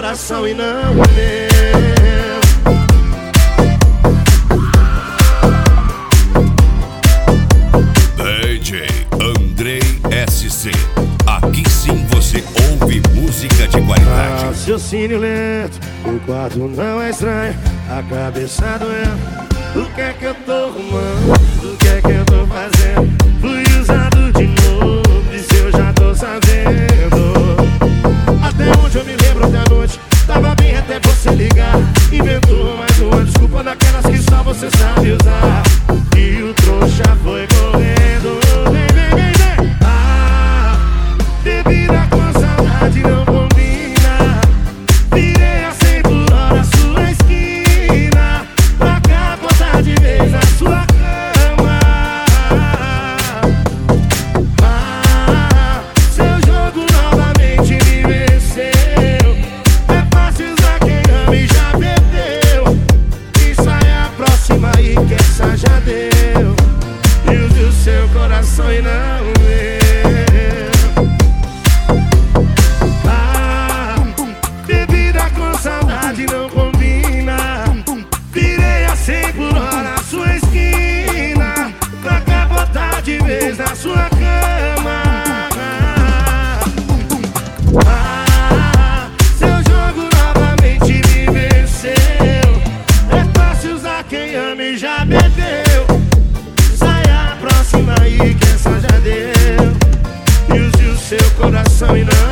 coração e não o meu. DJ Andrei SC. Aqui sim você ouve música de qualidade. Raciocínio lento, o quarto não é estranho, a cabeça doendo. O que é que eu tô arrumando? O que é que eu tô fazendo? Fui usado de novo, e se eu já tô sabendo. Até onde eu me lembro da noite, tava bem até você ligar. Inventou mais uma desculpa daquelas que só você sabe usar. E o trouxa foi correndo. Vem, vem, vem, vem. Ah, bebida com saudade não combina. Virei a 100 por hora sua esquina, pra capotar de vez na sua cama. Ah, seu jogo novamente me venceu. É fácil usar quem ama e já perdeu. Isso aí é a próxima aí que essa já deu. E use o seu coração e não o meu. Ah, bebida com saudade não combina. Virei a 100 por hora na sua esquina, pra capotar de vez na sua cama. Ah, seu jogo novamente me venceu. É fácil usar quem ama e já bebeu. Sai a próxima aí que essa já deu. E use o seu coração e não